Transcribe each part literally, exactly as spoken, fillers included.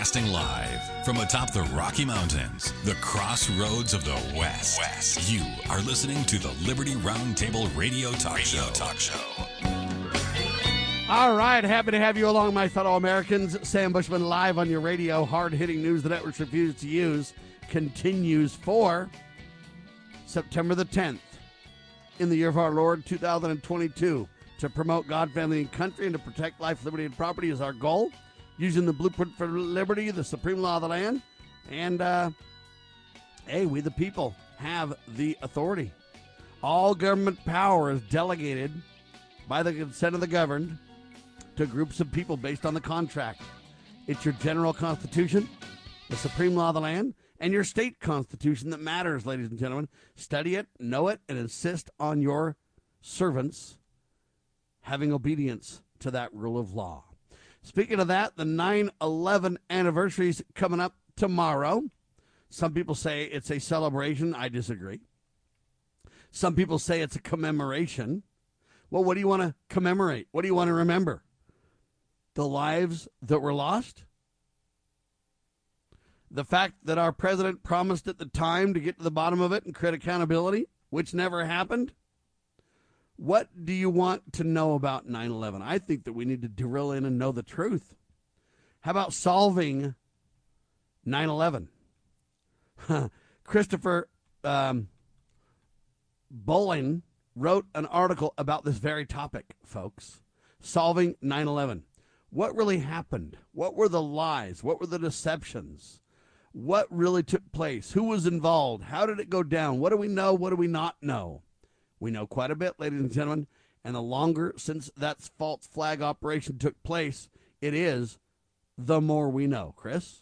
Broadcasting live from atop the Rocky Mountains, the crossroads of the West. West. You are listening to the Liberty Roundtable Radio Talk Radio Show. Talk Show. All right, happy to have you along, my fellow Americans. Sam Bushman live on your radio. Hard-hitting news the networks refuse to use continues for September the tenth in the year of our Lord, two thousand twenty-two. To promote God, family, and country, and to protect life, liberty, and property is our goal. Using the blueprint for liberty, the supreme law of the land. And, uh, hey, we the people have the authority. All government power is delegated by the consent of the governed to groups of people based on the contract. It's your general constitution, the supreme law of the land, and your state constitution that matters, ladies and gentlemen. Study it, know it, and insist on your servants having obedience to that rule of law. Speaking of that, the nine eleven anniversary is coming up tomorrow. Some people say it's a celebration. I disagree. Some people say it's a commemoration. Well, what do you want to commemorate? What do you want to remember? The lives that were lost? The fact that our president promised at the time to get to the bottom of it and create accountability, which never happened? What do you want to know about nine eleven? I think that we need to drill in and know the truth. How about solving nine eleven? Christopher um, Bolin wrote an article about this very topic, folks. Solving nine eleven. What really happened? What were the lies? What were the deceptions? What really took place? Who was involved? How did it go down? What do we know? What do we not know? We know quite a bit, ladies and gentlemen, and the longer since that false flag operation took place it is, the more we know. Chris?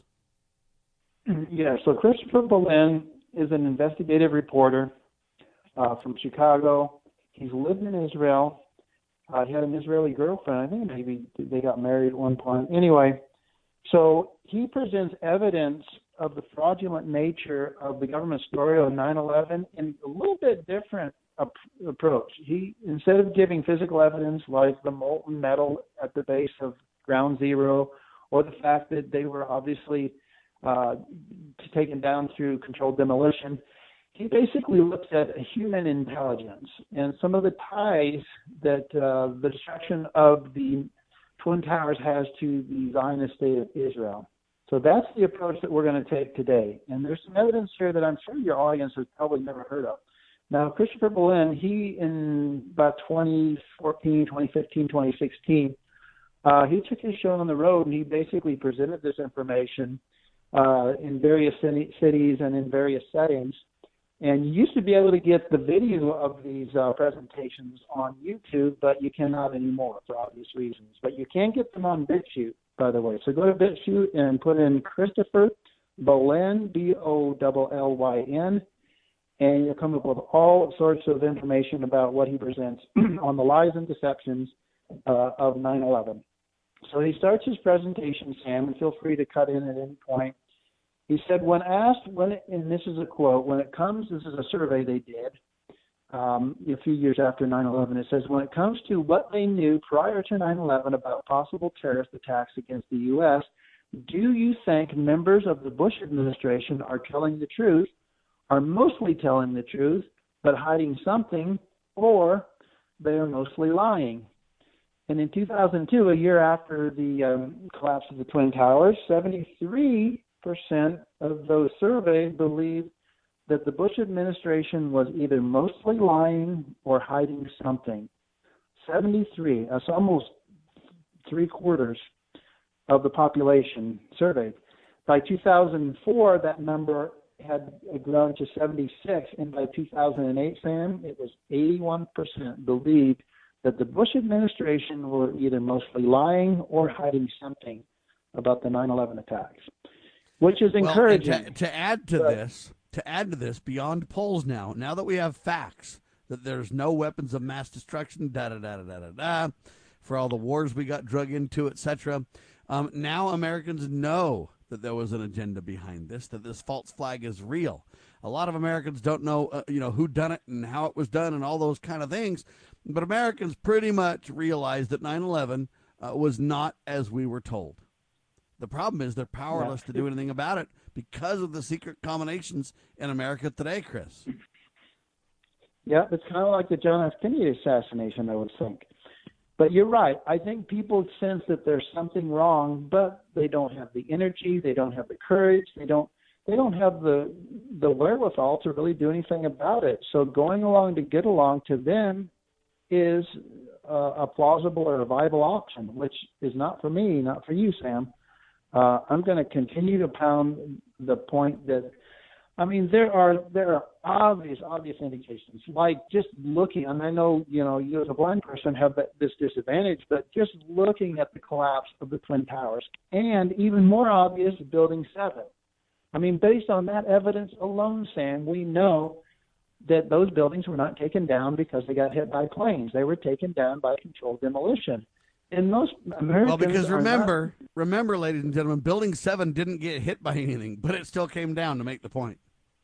Yeah, so Christopher Bolin is an investigative reporter uh, from Chicago. He's lived in Israel. Uh, he had an Israeli girlfriend. I think maybe they got married at one point. Anyway, so he presents evidence of the fraudulent nature of the government story on nine eleven in a little bit different approach. He, instead of giving physical evidence like the molten metal at the base of ground zero, or the fact that they were obviously uh, taken down through controlled demolition, he basically looks at human intelligence and some of the ties that uh, the destruction of the Twin Towers has to the Zionist state of Israel. So that's the approach that we're going to take today. And there's some evidence here that I'm sure your audience has probably never heard of. Now, Christopher Bolin, he, in about twenty fourteen, twenty fifteen, twenty sixteen, uh, he took his show on the road, and he basically presented this information uh, in various cities and in various settings. And you used to be able to get the video of these uh, presentations on YouTube, but you cannot anymore for obvious reasons. But you can get them on BitChute, by the way. So go to BitChute and put in Christopher Bolin, B O L L Y N, and you'll come up with all sorts of information about what he presents on the lies and deceptions uh, of nine eleven. So he starts his presentation, Sam, and feel free to cut in at any point. He said, when asked, when it, and this is a quote, when it comes, this is a survey they did um, a few years after nine eleven, it says, when it comes to what they knew prior to nine eleven about possible terrorist attacks against the U S, do you think members of the Bush administration are telling the truth, are mostly telling the truth, but hiding something, or they are mostly lying? And in two thousand two, a year after the um, collapse of the Twin Towers, seventy-three percent of those surveyed believed that the Bush administration was either mostly lying or hiding something. seventy-three, that's almost three quarters of the population surveyed. By two thousand four, that number had grown to seventy-six, and by two thousand eight, Sam, it was eighty-one percent believed that the Bush administration were either mostly lying or hiding something about the nine eleven attacks, which is encouraging. Well, to, to add to but, this, to add to this, beyond polls now, now that we have facts that there's no weapons of mass destruction, da da da da da da da, for all the wars we got drug into, et cetera. Um, now Americans know that there was an agenda behind this, that this false flag is real. A lot of Americans don't know, uh, you know, who done it and how it was done and all those kind of things. But Americans pretty much realized that nine eleven uh, was not as we were told. The problem is they're powerless Yeah. to do anything about it because of the secret combinations in America today, Chris. Yeah, it's kind of like the John F. Kennedy assassination, I would think. But you're right. I think people sense that there's something wrong, but they don't have the energy, they don't have the courage, they don't they don't have the the wherewithal to really do anything about it. So going along to get along to them is uh, a plausible or a viable option, which is not for me, not for you, Sam. Uh, I'm going to continue to pound the point that, I mean, there are there are obvious, obvious indications, like just looking, and I know, you know, you as a blind person have that, this disadvantage, but just looking at the collapse of the Twin Towers, and even more obvious, Building seven. I mean, based on that evidence alone, Sam, we know that those buildings were not taken down because they got hit by planes. They were taken down by controlled demolition. And most Americans Well, because are remember, not, remember, ladies and gentlemen, Building seven didn't get hit by anything, but it still came down to make the point.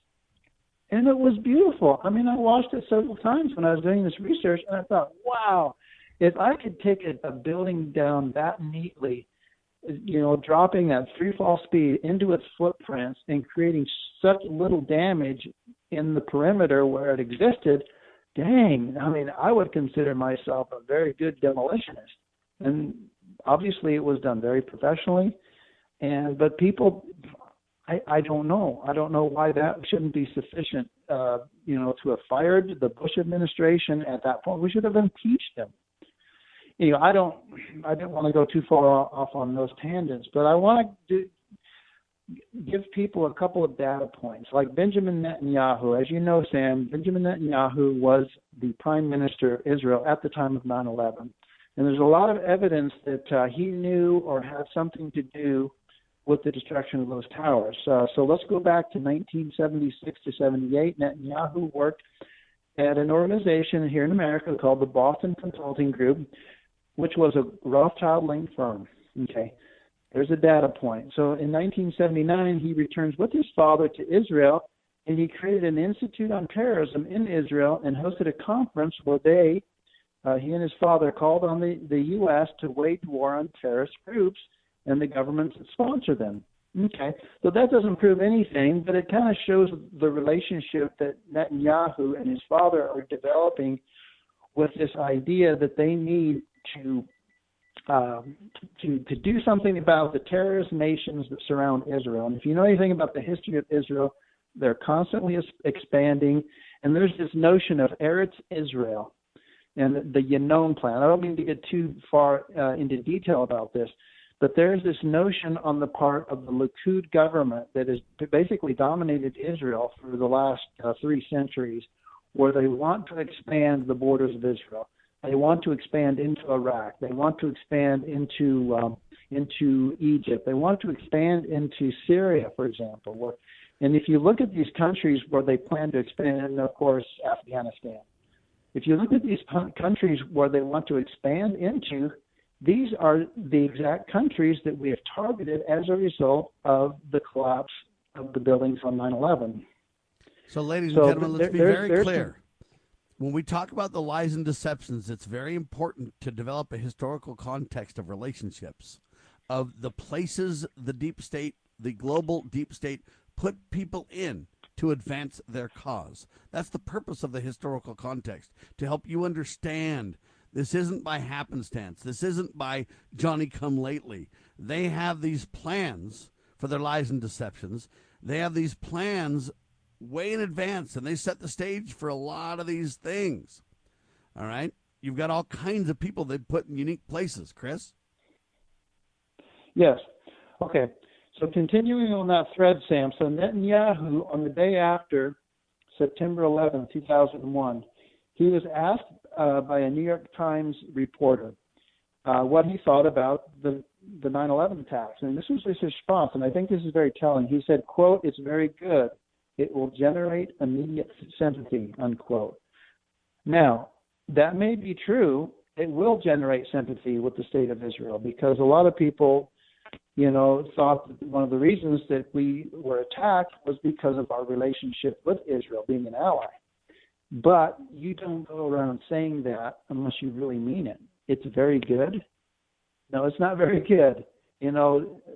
and it was beautiful. I mean, I watched it several times when I was doing this research, and I thought, wow, if I could take a, a building down that neatly, you know, dropping that free fall speed into its footprints and creating such little damage in the perimeter where it existed, dang, I mean, I would consider myself a very good demolitionist. And obviously it was done very professionally. And but people, I, I don't know. I don't know why that shouldn't be sufficient, uh, you know, to have fired the Bush administration at that point. We should have impeached them. You know, I don't, I didn't want to go too far off on those tangents, but I want to give people a couple of data points. Like Benjamin Netanyahu, as you know, Sam, Benjamin Netanyahu was the prime minister of Israel at the time of nine eleven. And there's a lot of evidence that uh, he knew or had something to do with the destruction of those towers. Uh, so let's go back to nineteen seventy-six to seventy-eight. Netanyahu worked at an organization here in America called the Boston Consulting Group, which was a Rothschild-linked firm. Okay, there's a data point. So in nineteen seventy-nine, he returns with his father to Israel, and he created an Institute on Terrorism in Israel and hosted a conference where they, uh, he and his father, called on the, the U S to wage war on terrorist groups and the governments that sponsor them. Okay, so that doesn't prove anything, but it kind of shows the relationship that Netanyahu and his father are developing with this idea that they need to um, to to do something about the terrorist nations that surround Israel. And if you know anything about the history of Israel, they're constantly expanding, and there's this notion of Eretz Israel and the Yinon plan. I don't mean to get too far uh, into detail about this, but there's this notion on the part of the Likud government that has basically dominated Israel for the last uh, three centuries, where they want to expand the borders of Israel. They want to expand into Iraq. They want to expand into um, into Egypt. They want to expand into Syria, for example. Where, and if you look at these countries where they plan to expand, and of course Afghanistan, if you look at these countries where they want to expand into, these are the exact countries that we have targeted as a result of the collapse of the buildings on nine eleven. So, ladies So and gentlemen, let's there- be there's- very there's clear. When we talk about the lies and deceptions, it's very important to develop a historical context of relationships, of the places the deep state, the global deep state, put people in to advance their cause. That's the purpose of the historical context, to help you understand this isn't by happenstance. This isn't by Johnny come lately. They have these plans for their lies and deceptions. They have these plans way in advance, and they set the stage for a lot of these things. All right? You've got all kinds of people they put in unique places, Chris. Yes. Okay. So continuing on that thread, Sam, so Netanyahu, on the day after September eleventh, two thousand one, he was asked uh, by a New York Times reporter uh, what he thought about the, the nine eleven attacks. And this was his response, and I think this is very telling. He said, quote, "It's very good. It will generate immediate sympathy," unquote. Now, that may be true. It will generate sympathy with the state of Israel, because a lot of people, you know, thought that one of the reasons that we were attacked was because of our relationship with Israel, being an ally. But you don't go around saying that unless you really mean it. It's very good. No, it's not very good. You know,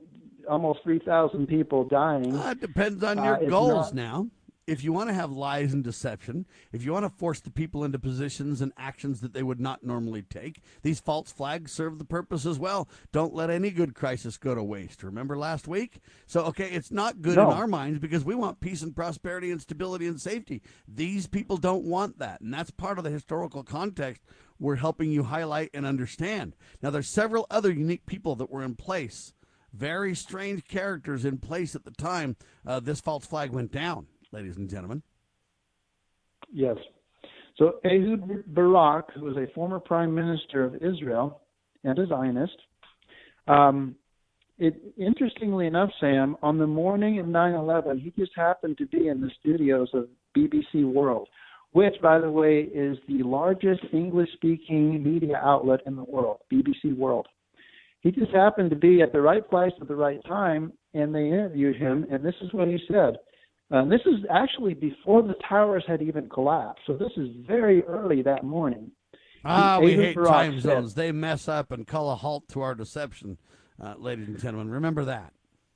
almost three thousand people dying. Uh, it depends on Uh, your it's goals not- now. If you want to have lies and deception, if you want to force the people into positions and actions that they would not normally take, these false flags serve the purpose as well. Don't let any good crisis go to waste. Remember last week? So, okay, it's not good No. in our minds because we want peace and prosperity and stability and safety. These people don't want that, and that's part of the historical context we're helping you highlight and understand. Now, there's several other unique people that were in place, very strange characters in place at the time uh, this false flag went down. Ladies and gentlemen. Yes. So Ehud Barak, who was a former prime minister of Israel and a Zionist, um, it, interestingly enough, Sam, on the morning of nine eleven, he just happened to be in the studios of B B C World, which, by the way, is the largest English-speaking media outlet in the world, B B C World. He just happened to be at the right place at the right time, and they interviewed him, and this is what he said. Uh, this is actually before the towers had even collapsed, so this is very early that morning. Ah, we Ehud hate Barak time said- zones. They mess up and call a halt to our deception, uh, ladies and gentlemen. Remember that.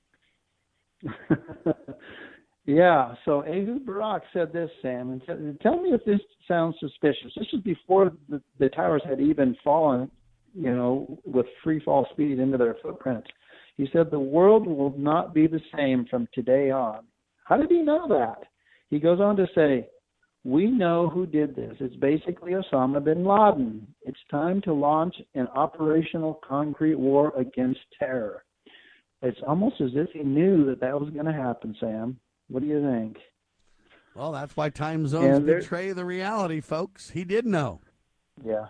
Yeah, so Ehud Barak said this, Sam, and t- tell me if this sounds suspicious. This is before the, the towers had even fallen, you know, with free fall speed into their footprint. He said, the world will not be the same from today on. How did he know that? He goes on to say, we know who did this. It's basically Osama bin Laden. It's time to launch an operational concrete war against terror. It's almost as if he knew that that was going to happen, Sam. What do you think? Well, that's why time zones And there- betray the reality, folks. He did know. Yeah.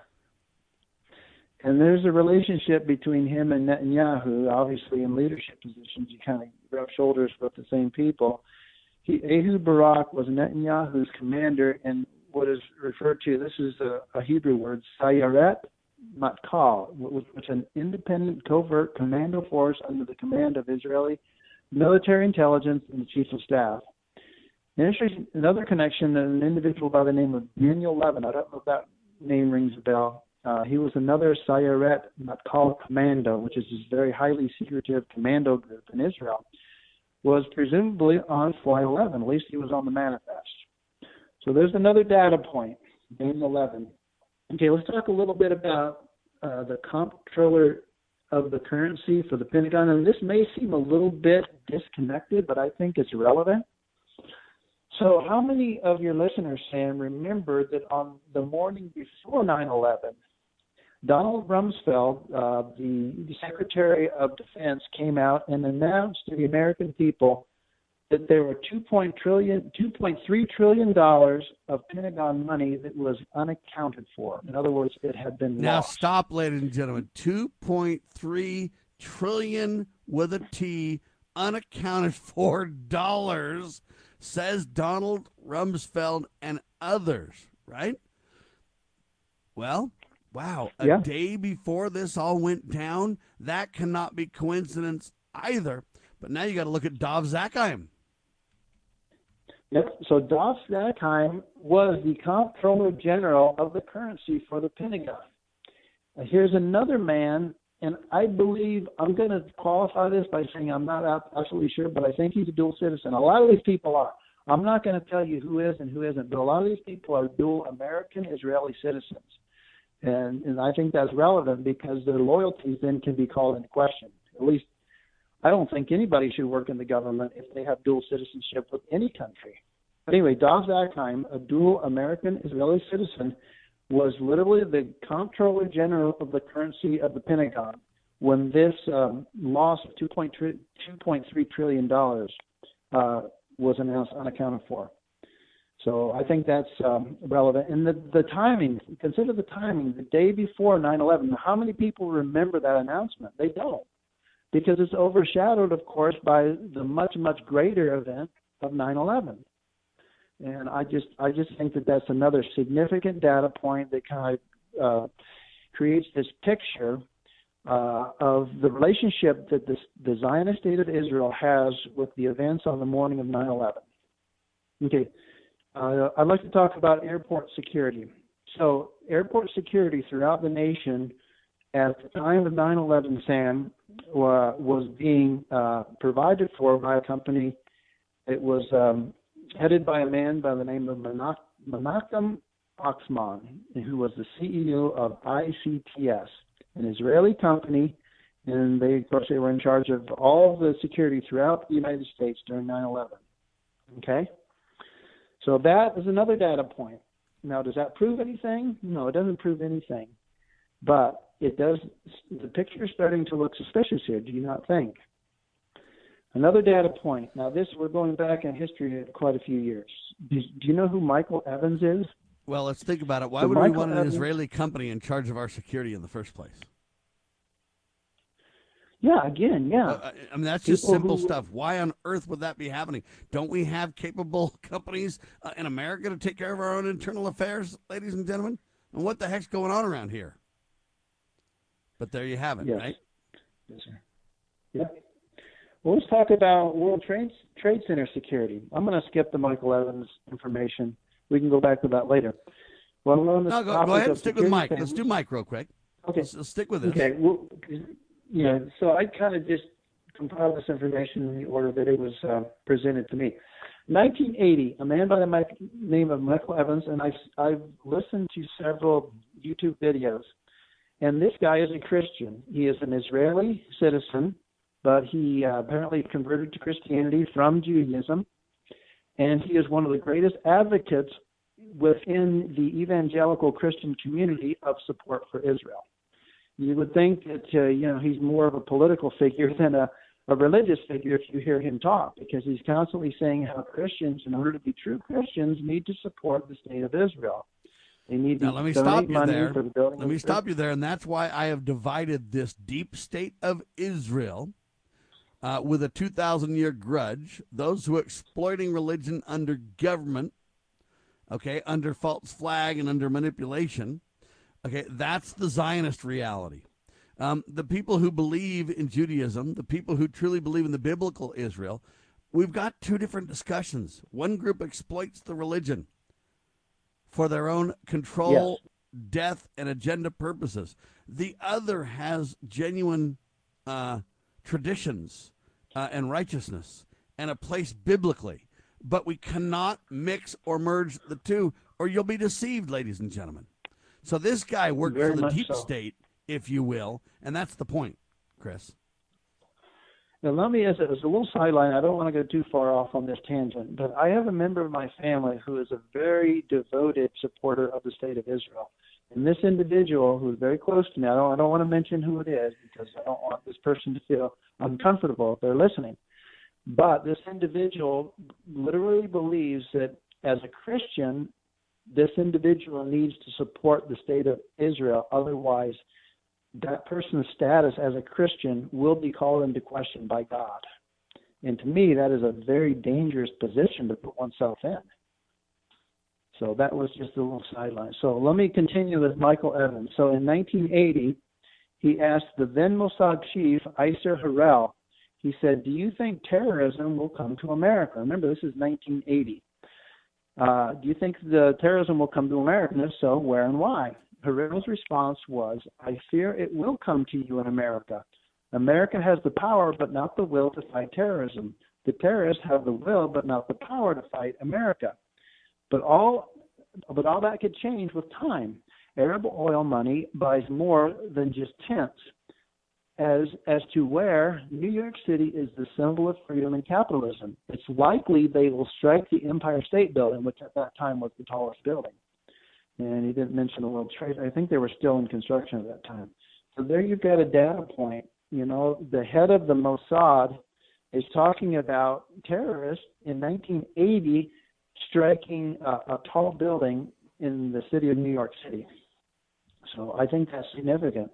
And there's a relationship between him and Netanyahu, obviously in leadership positions. You kind of rub shoulders with the same people. He, Ehud Barak was Netanyahu's commander in what is referred to, this is a, a Hebrew word, Sayaret Matkal, which was an independent covert commando force under the command of Israeli military intelligence and the chief of staff. And another connection, an individual by the name of Daniel Levin, I don't know if that name rings a bell. Uh, he was another Sayaret Matkal commando, which is this very highly secretive commando group in Israel, was presumably on Flight eleven. At least he was on the manifest. So there's another data point, Daniel eleven. Okay, let's talk a little bit about uh, the comptroller of the currency for the Pentagon. And this may seem a little bit disconnected, but I think it's relevant. So how many of your listeners, Sam, remember that on the morning before nine eleven, Donald Rumsfeld, uh, the Secretary of Defense, came out and announced to the American people that there were two point three trillion dollars of Pentagon money that was unaccounted for. In other words, it had been Now lost. stop, ladies and gentlemen. two point three trillion with a T, unaccounted for dollars, says Donald Rumsfeld and others, right? Well, wow, a Yeah. day before this all went down, that cannot be coincidence either. But now you got to look at Dov Zakheim. Yep. So Dov Zakheim was the Comptroller General of the currency for the Pentagon. Uh, Here's another man, and I believe I'm going to qualify this by saying I'm not ab- absolutely sure, but I think he's a dual citizen. A lot of these people are. I'm not going to tell you who is and who isn't, but a lot of these people are dual American Israeli citizens. And, and I think that's relevant because their loyalties then can be called into question. At least I don't think anybody should work in the government if they have dual citizenship with any country. But anyway, Dov Zakheim, a dual American-Israeli citizen, was literally the Comptroller General of the currency of the Pentagon when this um, loss of two point three trillion dollars uh, was announced unaccounted for. So I think that's um, relevant. And the, the timing, consider the timing, the day before nine eleven. How many people remember that announcement? They don't, because it's overshadowed, of course, by the much, much greater event of nine eleven. And I just I just think that that's another significant data point that kind of uh, creates this picture uh, of the relationship that this, the Zionist State of Israel has with the events on the morning of nine eleven. Okay. Uh, I'd like to talk about airport security. So airport security throughout the nation at the time of nine eleven, Sam, uh, was being uh, provided for by a company. It was um, headed by a man by the name of Menac- Menachem Oxman, who was the C E O of I C T S, an Israeli company, and they, of course, they were in charge of all the security throughout the United States during nine eleven. Okay? So that is another data point. Now, does that prove anything? No, it doesn't prove anything. But it does, the picture is starting to look suspicious here, do you not think? Another data point. Now, this, we're going back in history quite a few years. Do, do you know who Michael Evans is? Well, let's think about it. Why So would Michael we want an Evans, Israeli company in charge of our security in the first place? Yeah, again, yeah. Uh, I mean, that's just People simple who- stuff. Why on earth would that be happening? Don't we have capable companies uh, in America to take care of our own internal affairs, ladies and gentlemen? And what the heck's going on around here? But there you have it, Yes. right? Yes, sir. Yeah. Well, let's talk about World Trade Trade Center security. I'm going to skip the Michael Evans information. We can go back to that later. Well, we're on this No, go, topic go ahead of and stick with security Mike. things. Let's do Mike real quick. Okay. Let's, let's stick with this. Okay. Well, yeah. So I kind of just compiled this information in the order that it was uh, presented to me. nineteen eighty, a man by the name of Michael Evans, and I've, I've listened to several YouTube videos, and this guy is a Christian. He is an Israeli citizen, but he uh, apparently converted to Christianity from Judaism, and he is one of the greatest advocates within the evangelical Christian community of support for Israel. You would think that uh, you know he's more of a political figure than a, a religious figure if you hear him talk, because he's constantly saying how Christians, in order to be true Christians, need to support the state of Israel. They need Now, to let me donate stop you money there. for the building. Let me of stop you there, and that's why I have divided this deep state of Israel uh, with a two thousand year grudge, those who are exploiting religion under government, okay, under false flag and under manipulation. Okay, that's the Zionist reality. Um, the people who believe in Judaism, the people who truly believe in the biblical Israel, we've got two different discussions. One group exploits the religion for their own control, yes. death, and agenda purposes. The other has genuine uh, traditions uh, and righteousness and a place biblically. But we cannot mix or merge the two, or you'll be deceived, ladies and gentlemen. So this guy worked Very for the deep so. state, if you will, and that's the point, Chris. Now, let me, as a, as a little sideline, I don't want to go too far off on this tangent, but I have a member of my family who is a very devoted supporter of the state of Israel. And this individual, who is very close to me, I don't, I don't want to mention who it is because I don't want this person to feel uncomfortable if they're listening. But this individual literally believes that as a Christian, this individual needs to support the state of Israel. Otherwise, that person's status as a Christian will be called into question by God. And to me, that is a very dangerous position to put oneself in. So that was just a little sideline. So let me continue with Michael Evans. So in nineteen eighty, he asked the then Mossad chief, Iser Harel, he said, do you think terrorism will come to America? Remember, this is nineteen eighty. Uh, do you think the terrorism will come to America? And if so, where and why? Harel's response was, I fear it will come to you in America. America has the power but not the will to fight terrorism. The terrorists have the will but not the power to fight America. But all, but all that could change with time. Arab oil money buys more than just tents. As, as to where New York City is the symbol of freedom and capitalism, it's likely they will strike the Empire State Building, which at that time was the tallest building. And he didn't mention the World Trade. I think they were still in construction at that time. So there you've got a data point. You know, the head of the Mossad is talking about terrorists in nineteen eighty striking a, a tall building in the city of New York City. So I think that's significant.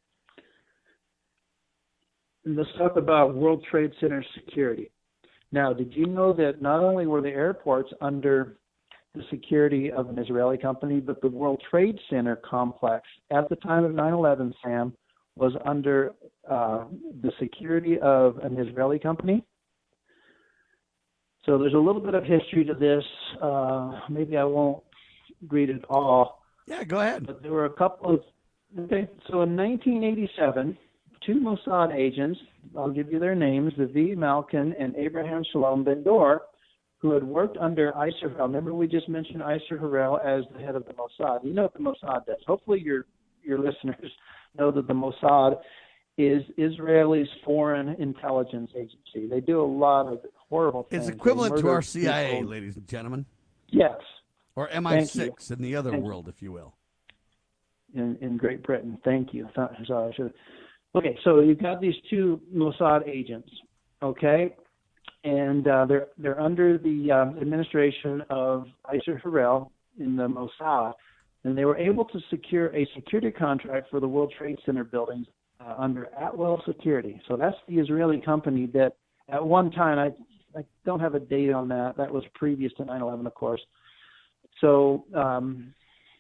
Let's talk about World Trade Center security. Now, did you know that not only were the airports under the security of an Israeli company, but the World Trade Center complex at the time of nine eleven, Sam, was under uh, the security of an Israeli company? So there's a little bit of history to this. Uh, maybe I won't read it all. Yeah, go ahead. But there were a couple of Okay, so in nineteen eighty-seven, two Mossad agents, I'll give you their names, Zvi Malkin and Abraham Shalom Ben-Dor, who had worked under Isser Harel. Remember we just mentioned Isser Harel as the head of the Mossad. You know what the Mossad does. Hopefully your your listeners know that the Mossad is Israel's foreign intelligence agency. They do a lot of horrible things. It's equivalent to our C I A, people. ladies and gentlemen. Yes. Or M I six in the other Thank world, you. if you will. In, in Great Britain. Thank you. Sorry, I should. Okay, so you've got these two Mossad agents, okay? And uh, they're they're under the um, administration of Isser Harel in the Mossad, and they were able to secure a security contract for the World Trade Center buildings uh, under Atwell Security. So that's the Israeli company that at one time, I, I don't have a date on that, that was previous to nine eleven, of course. So, um,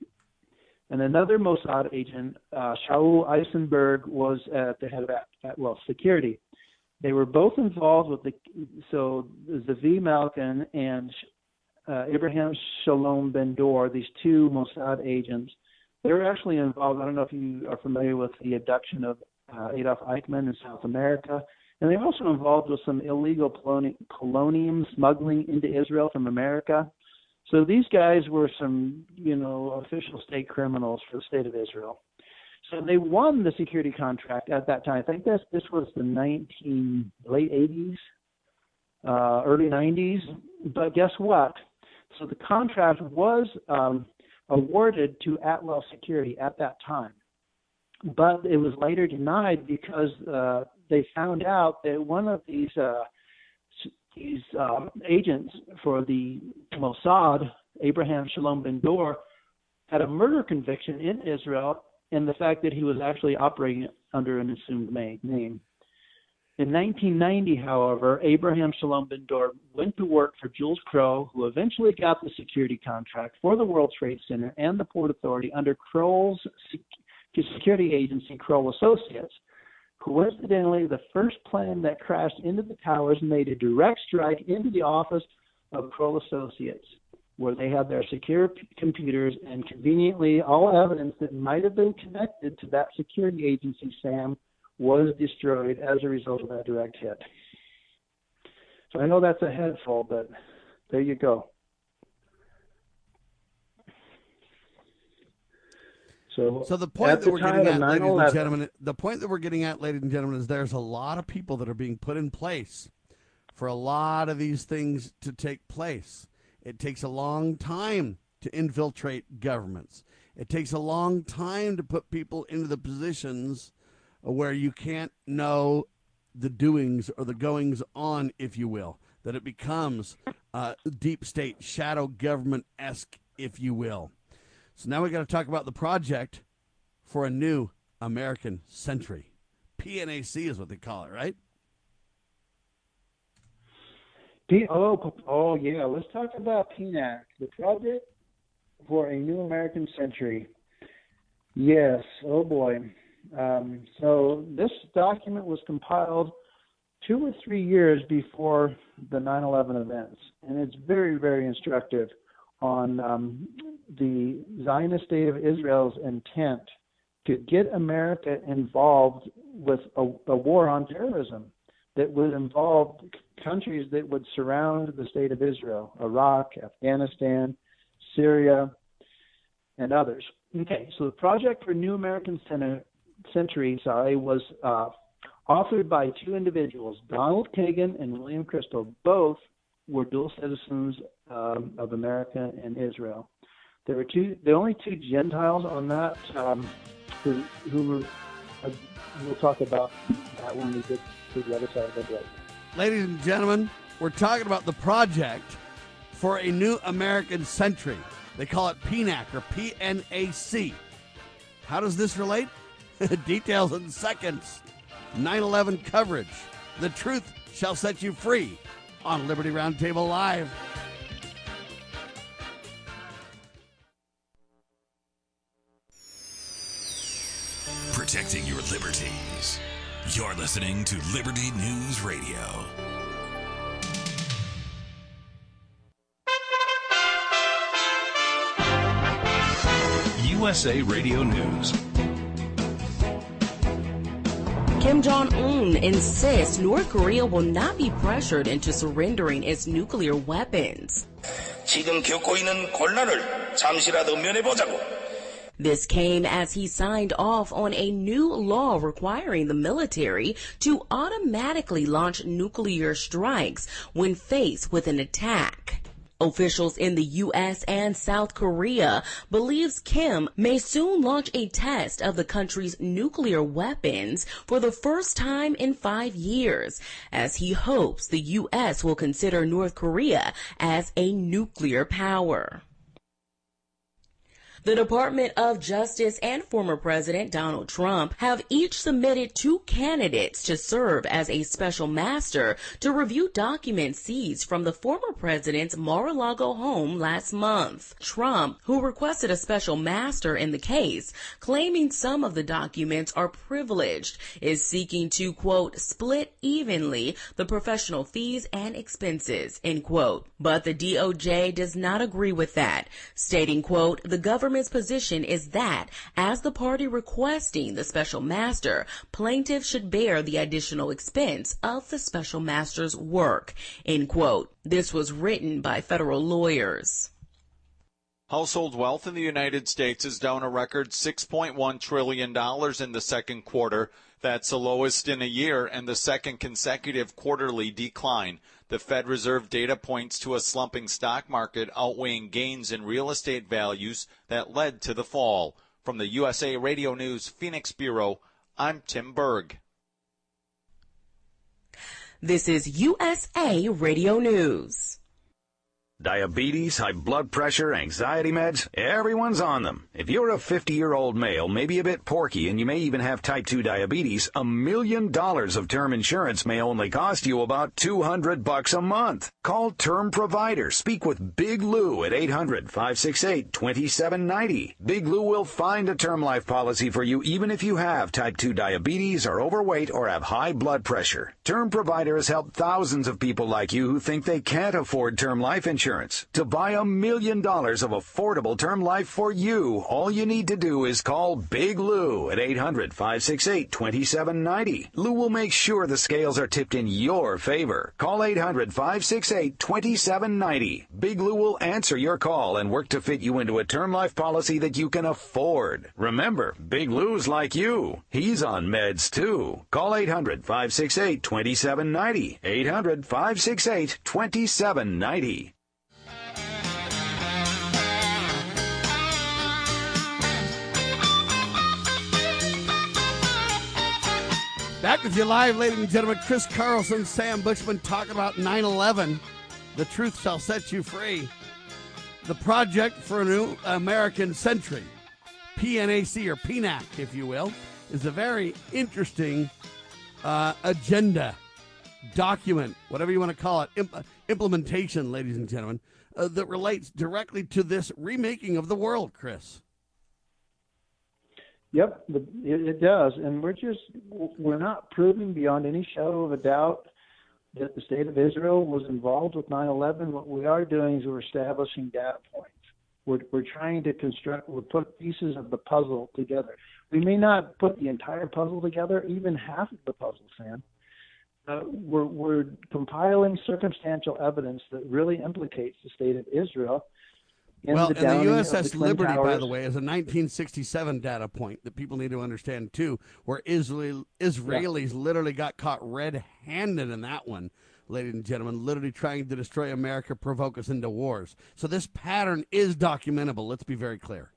and another Mossad agent, uh, Shaul Eisenberg, was at the head of Atwell Security. They were both involved with the, so Zvi Malkin and uh, Abraham Shalom Ben-Dor, these two Mossad agents, they were actually involved. I don't know if you are familiar with the abduction of uh, Adolf Eichmann in South America. And they were also involved with some illegal poloni- polonium smuggling into Israel from America. So these guys were some, you know, official state criminals for the state of Israel. So they won the security contract at that time. I think this this was the nineteen late eighties, uh, early nineties. But guess what? So the contract was um, awarded to Atwell Security at that time, but it was later denied because uh, they found out that one of these uh, these um, agents for the Mossad, Abraham Shalom Ben-Dor, had a murder conviction in Israel, and the fact that he was actually operating under an assumed name. In nineteen ninety, however, Abraham Shalom Ben-Dor went to work for Jules Crow, who eventually got the security contract for the World Trade Center and the Port Authority under Kroll's security agency, Kroll Associates. Coincidentally, the first plane that crashed into the towers made a direct strike into the office of Kroll Associates, where they had their secure p- computers, and conveniently all evidence that might have been connected to that security agency, Sam, was destroyed as a result of that direct hit. So I know that's a headful, but there you go. So, so the point that the we're getting at, ladies nine eleven and gentlemen, the point that we're getting at, ladies and gentlemen, is there's a lot of people that are being put in place for a lot of these things to take place. It takes a long time to infiltrate governments. It takes a long time to put people into the positions where you can't know the doings or the goings on, if you will, that it becomes uh, deep state, shadow government-esque, if you will. So now we got to talk about the project for a new American century. P N A C is what they call it, right? P- oh, oh, yeah. Let's talk about P N A C, the project for a new American century. Yes. Oh, boy. Um, so this document was compiled two or three years before the nine eleven events, and it's very, very instructive on um, the Zionist State of Israel's intent to get America involved with a, a war on terrorism that would involve countries that would surround the State of Israel, Iraq, Afghanistan, Syria, and others. Okay, so the Project for New American Center, Century sorry, was uh, authored by two individuals, Donald Kagan and William Crystal. Both were dual citizens um, of America and Israel. There were two, the only two Gentiles on that um, who, who were, uh, we'll talk about that when we get to the other side of the break. Ladies and gentlemen, we're talking about the project for a new American century. They call it P N A C or P N A C. How does this relate? Details in seconds. nine eleven coverage. The truth shall set you free on Liberty Roundtable Live. Protecting your liberties. You're listening to Liberty News Radio. U S A Radio News. Kim Jong-un insists North Korea will not be pressured into surrendering its nuclear weapons. 지금 겪고 있는 곤란을 잠시라도 면해보자고. This came as he signed off on a new law requiring the military to automatically launch nuclear strikes when faced with an attack. Officials in the U S and South Korea believes Kim may soon launch a test of the country's nuclear weapons for the first time in five years, as he hopes the U S will consider North Korea as a nuclear power. The Department of Justice and former President Donald Trump have each submitted two candidates to serve as a special master to review documents seized from the former president's Mar-a-Lago home last month. Trump, who requested a special master in the case, claiming some of the documents are privileged, is seeking to, quote, split evenly the professional fees and expenses, end quote. But the D O J does not agree with that, stating, quote, the government's position is that, as the party requesting the special master, plaintiffs should bear the additional expense of the special master's work, end quote. This was written by federal lawyers. Household wealth in the United States is down a record six point one trillion dollars in the second quarter. That's the lowest in a year and the second consecutive quarterly decline. The Fed Reserve data points to a slumping stock market outweighing gains in real estate values that led to the fall. From the U S A Radio News Phoenix Bureau, I'm Tim Berg. This is U S A Radio News. Diabetes, high blood pressure, anxiety meds, everyone's on them. If you're a fifty-year-old male, maybe a bit porky, and you may even have type two diabetes, a million dollars of term insurance may only cost you about two hundred bucks a month. Call Term Provider. Speak with Big Lou at eight hundred, five six eight, two seven nine zero. Big Lou will find a term life policy for you even if you have type two diabetes, are overweight, or have high blood pressure. Term Provider has helped thousands of people like you who think they can't afford term life insurance. To buy a million dollars of affordable term life for you, all you need to do is call Big Lou at eight hundred, five six eight, two seven nine zero. Lou will make sure the scales are tipped in your favor. Call eight hundred, five six eight, two seven nine zero. Big Lou will answer your call and work to fit you into a term life policy that you can afford. Remember, Big Lou's like you. He's on meds too. Call eight hundred, five six eight, two seven nine zero. eight hundred, five six eight, two seven nine zero. Back with you live, ladies and gentlemen. Chris Carlson, Sam Bushman talking about nine eleven. The truth shall set you free. The Project for a New American Century, P N A C or P N A C, if you will, is a very interesting uh, agenda, document, whatever you want to call it, imp- implementation, ladies and gentlemen, uh, that relates directly to this remaking of the world, Chris. Yep, it, it does, and we're just we're not proving beyond any shadow of a doubt that the state of Israel was involved with nine eleven. What we are doing is we're establishing data points. We're we're trying to construct, we're put pieces of the puzzle together. We may not put the entire puzzle together, even half of the puzzle, Sam. Uh, we're we're compiling circumstantial evidence that really implicates the state of Israel. Well, the and the U S S the Liberty, Towers. by the way, is a nineteen sixty-seven data point that people need to understand, too, where Israel, Israelis yeah. literally got caught red-handed in that one, ladies and gentlemen, literally trying to destroy America, provoke us into wars. So this pattern is documentable. Let's be very clear.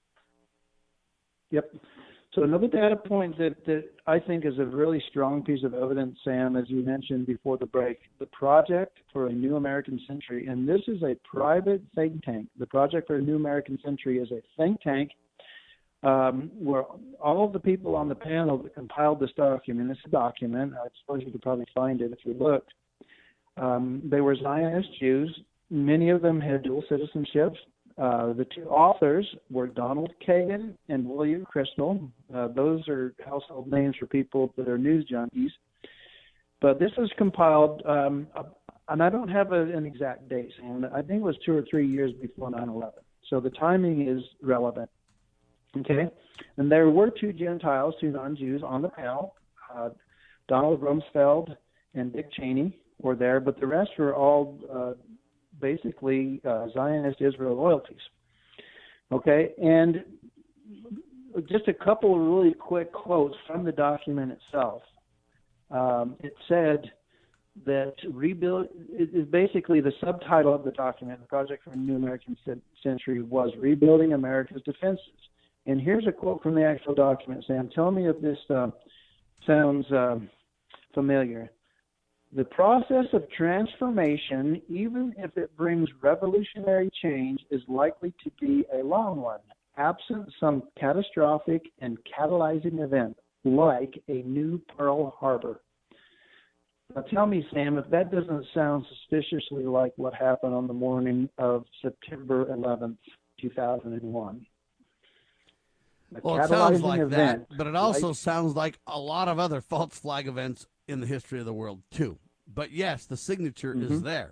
Yep. So another data point that, that I think is a really strong piece of evidence, Sam, as you mentioned before the break, the Project for a New American Century, and this is a private think tank. The Project for a New American Century is a think tank um, where all of the people on the panel that compiled this document, it's a document, I suppose you could probably find it if you looked, um, they were Zionist Jews. Many of them had dual citizenships. Uh, the two authors were Donald Kagan and William Kristol. Uh, those are household names for people that are news junkies. But this was compiled, um, and I don't have a, an exact date, and I think it was two or three years before nine eleven. So the timing is relevant. Okay? And there were two Gentiles, two non-Jews on the panel. Uh, Donald Rumsfeld and Dick Cheney were there, but the rest were all uh, basically uh, Zionist Israel loyalties. Okay, and just a couple of really quick quotes from the document itself. Um, it said that rebuild it is basically the subtitle of the document. The Project for a New American Century was Rebuilding America's Defenses. And here's a quote from the actual document, Sam. Tell me if this uh, sounds uh, familiar. The process of transformation, even if it brings revolutionary change, is likely to be a long one, absent some catastrophic and catalyzing event, like a new Pearl Harbor. Now tell me, Sam, if that doesn't sound suspiciously like what happened on the morning of September eleventh, two thousand one. A well, it sounds like event, that, but it also like, sounds like a lot of other false flag events in the history of the world, too. But yes, the signature mm-hmm. is there.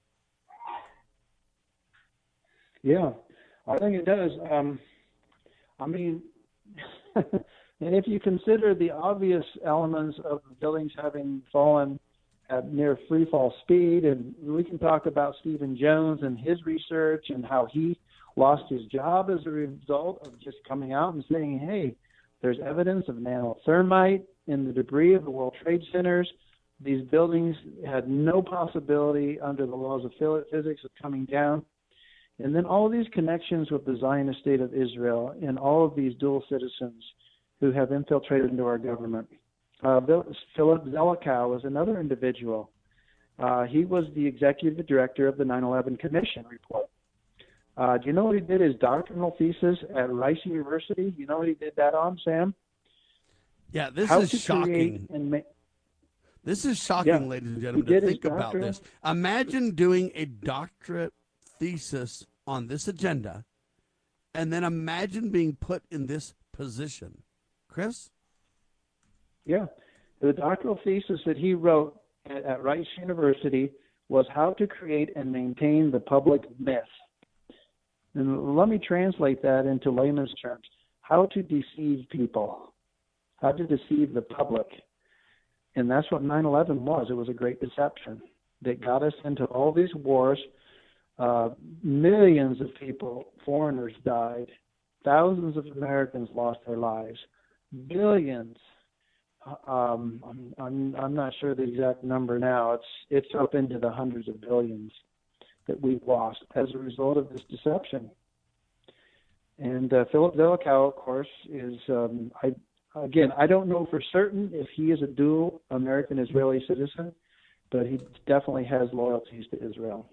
Yeah, I think it does. Um, I mean, and if you consider the obvious elements of the buildings having fallen at near free fall speed, and we can talk about Stephen Jones and his research and how he lost his job as a result of just coming out and saying, hey, there's evidence of nanothermite in the debris of the World Trade Centers. These buildings had no possibility under the laws of physics of coming down. And then all of these connections with the Zionist state of Israel and all of these dual citizens who have infiltrated into our government. Uh, Philip Zelikow was another individual. Uh, he was the executive director of the nine eleven Commission report. Uh, do you know what he did his doctoral thesis at Rice University? You know what he did that on, Sam? Yeah, this How is shocking. And ma- this is shocking, yeah, ladies and gentlemen, to think about doctorate. this. Imagine doing a doctorate thesis on this agenda, and then imagine being put in this position. Chris? Yeah. The doctoral thesis that he wrote at, at Rice University was how to create and maintain the public myth. And let me translate that into layman's terms. How to deceive people. How to deceive the public. And that's what nine eleven was. It was a great deception that got us into all these wars. Uh, millions of people, foreigners, died. Thousands of Americans lost their lives. Billions. Um, I'm, I'm, I'm not sure the exact number now. It's it's up into the hundreds of billions that we've lost as a result of this deception. And uh, Philip Zelikow, of course, is, um, I, again, I don't know for certain if he is a dual American-Israeli citizen, but he definitely has loyalties to Israel.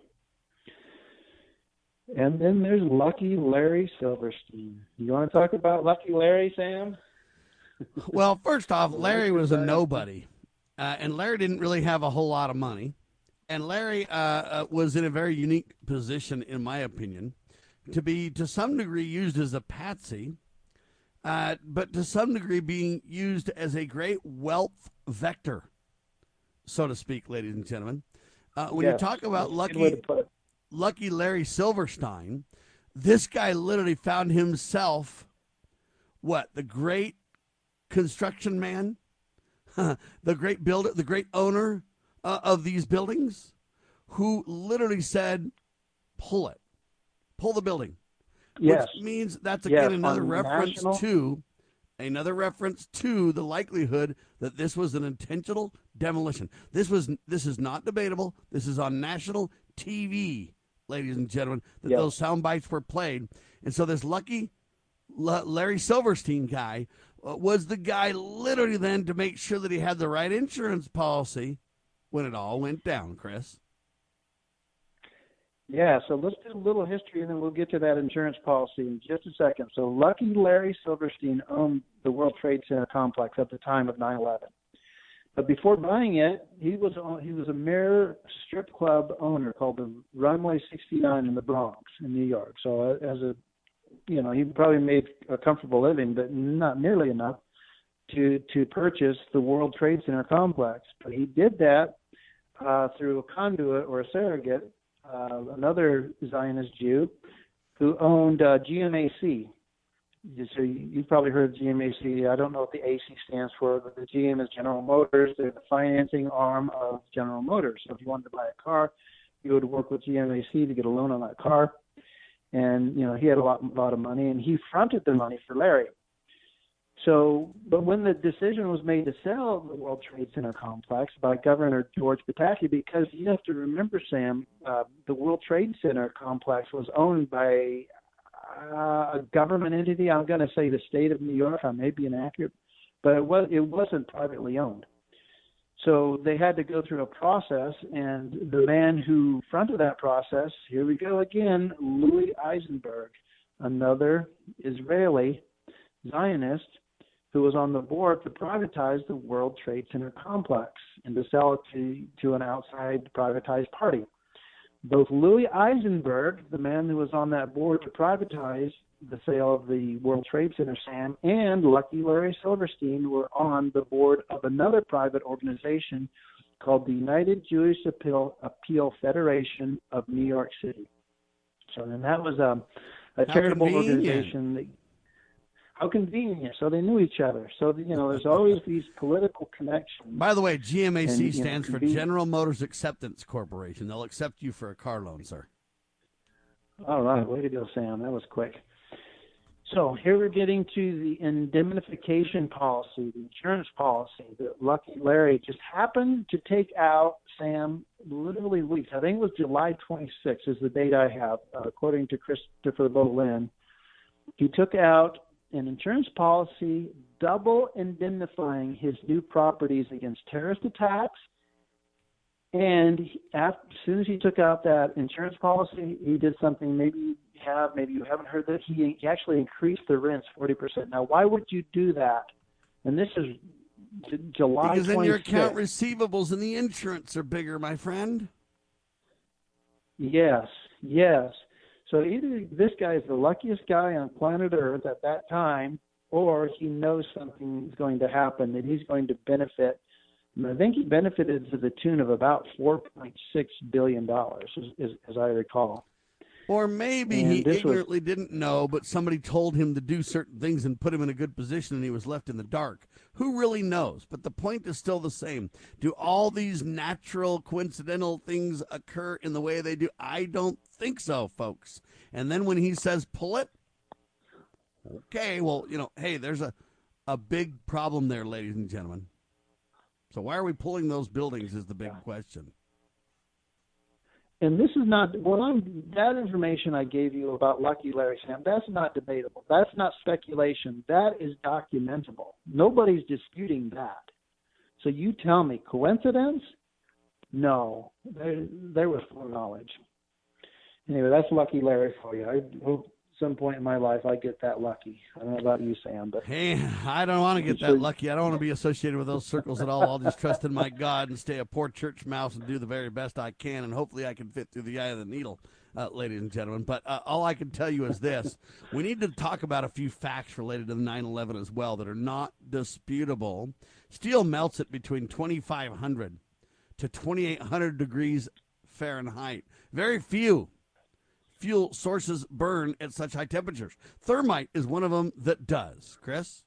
And then there's Lucky Larry Silverstein. You want to talk about Lucky Larry, Sam? Well, first off, Larry was a nobody, uh, and Larry didn't really have a whole lot of money. And Larry uh, uh, was in a very unique position, in my opinion, to be to some degree used as a patsy, uh, but to some degree being used as a great wealth vector, so to speak, ladies and gentlemen. Uh, when yes. you talk about Lucky, Lucky Larry Silverstein, this guy literally found himself, what, the great construction man, the great builder, the great owner uh, of these buildings, who literally said, pull it, pull the building. Yes. Which means that's, again, yes, another reference national... to, another reference to the likelihood that this was an intentional demolition. This was, this is not debatable. This is on national T V, ladies and gentlemen, that yes. those sound bites were played. And so this Lucky L- Larry Silverstein guy uh, was the guy literally then to make sure that he had the right insurance policy when it all went down, Chris. Yeah, so let's do a little history, and then we'll get to that insurance policy in just a second. So Lucky Larry Silverstein owned the World Trade Center complex at the time of nine eleven. But before buying it, he was he was a mere strip club owner called the Runway sixty-nine in the Bronx in New York. So as a, you know, he probably made a comfortable living, but not nearly enough to to purchase the World Trade Center complex. But he did that uh, through a conduit or a surrogate, uh, another Zionist Jew who owned uh, G M A C, so you, you've probably heard of G M A C. I don't know what the A C stands for, but the G M is General Motors. They're the financing arm of General Motors. So if you wanted to buy a car, you would work with G M A C to get a loan on that car. And, you know, he had a lot, a lot of money, and he fronted the money for Larry. So, but when the decision was made to sell the World Trade Center complex by Governor George Pataki, because you have to remember, Sam, uh, the World Trade Center complex was owned by uh, a government entity. I'm going to say the state of New York. I may be inaccurate, but it was it wasn't privately owned. So they had to go through a process, and the man who fronted that process, here we go again, Louis Eisenberg, another Israeli Zionist, who was on the board to privatize the World Trade Center complex and to sell it to, to an outside privatized party. Both Louis Eisenberg, the man who was on that board to privatize the sale of the World Trade Center, Sam, and Lucky Larry Silverstein were on the board of another private organization called the United Jewish Appeal, Appeal Federation of New York City. So then that was a, a charitable convenient. organization that, how convenient. So they knew each other. So, you know, there's always these political connections. By the way, G M A C and, stands know, for General Motors Acceptance Corporation. They'll accept you for a car loan, sir. All right. Way to go, Sam. That was quick. So here we're getting to the indemnification policy, the insurance policy that Lucky Larry just happened to take out, Sam, literally weeks. I think it was July twenty-sixth is the date I have, uh, according to Christopher Bolin. He took out an insurance policy double indemnifying his new properties against terrorist attacks. And he, after, as soon as he took out that insurance policy, he did something maybe you have, maybe you haven't heard that. He, he actually increased the rents forty percent. Now, why would you do that? And this is J- July Because then your account twenty-sixth. receivables and the insurance are bigger, my friend. Yes, yes. So either this guy is the luckiest guy on planet Earth at that time, or he knows something is going to happen, that he's going to benefit. And I think he benefited to the tune of about four point six billion dollars, as, as, as I recall. Or maybe And he this was- ignorantly didn't know, but somebody told him to do certain things and put him in a good position, and he was left in the dark. Who really knows? But the point is still the same. Do all these natural, coincidental things occur in the way they do? I don't think so, folks. And then when he says pull it, okay, well, you know, hey, there's a, a big problem there, ladies and gentlemen. So why are we pulling those buildings is the big question. And this is not, what I'm, that information I gave you about Lucky Larry, Sam, that's not debatable. That's not speculation. That is documentable. Nobody's disputing that. So you tell me, coincidence? No. There, there was foreknowledge. Anyway, that's Lucky Larry for you. I hope at some point in my life I get that lucky. I don't know about you, Sam, but Hey, I don't want to get that lucky. I don't want to be associated with those circles at all. I'll just trust in my God and stay a poor church mouse and do the very best I can, and hopefully I can fit through the eye of the needle, uh, ladies and gentlemen. But uh, all I can tell you is this. We need to talk about a few facts related to the nine eleven as well that are not disputable. Steel melts at between twenty-five hundred to twenty-eight hundred degrees Fahrenheit. Very few fuel sources burn at such high temperatures. Thermite is one of them that does. Chris?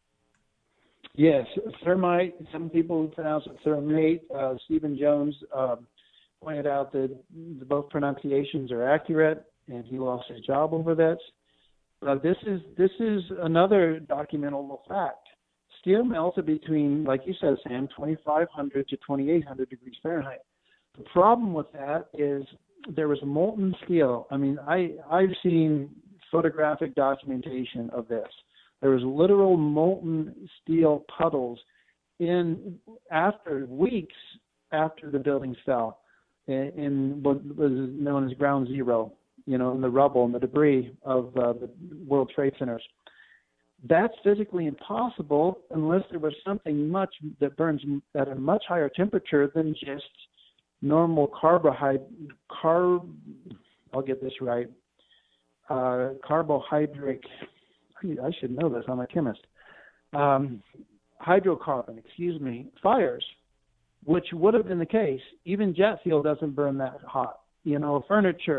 yes, thermite, some people pronounce it thermate. Uh, Stephen Jones um, pointed out that both pronunciations are accurate, and he lost his job over that. Uh, this is this is another documentable fact. Steel melted between, like you said, Sam, twenty-five hundred to twenty-eight hundred degrees Fahrenheit. The problem with that is there was molten steel. I mean, I, I've seen photographic documentation of this. There was literal molten steel puddles in after weeks after the buildings fell in, in what was known as ground zero, you know, in the rubble and the debris of uh, the World Trade Centers. That's physically impossible unless there was something much that burns at a much higher temperature than just normal carbohydrate, carb, I'll get this right, uh, carbohydrate, I should know this, I'm a chemist, um, hydrocarbon, excuse me, fires, which would have been the case. Even jet fuel doesn't burn that hot. You know, furniture,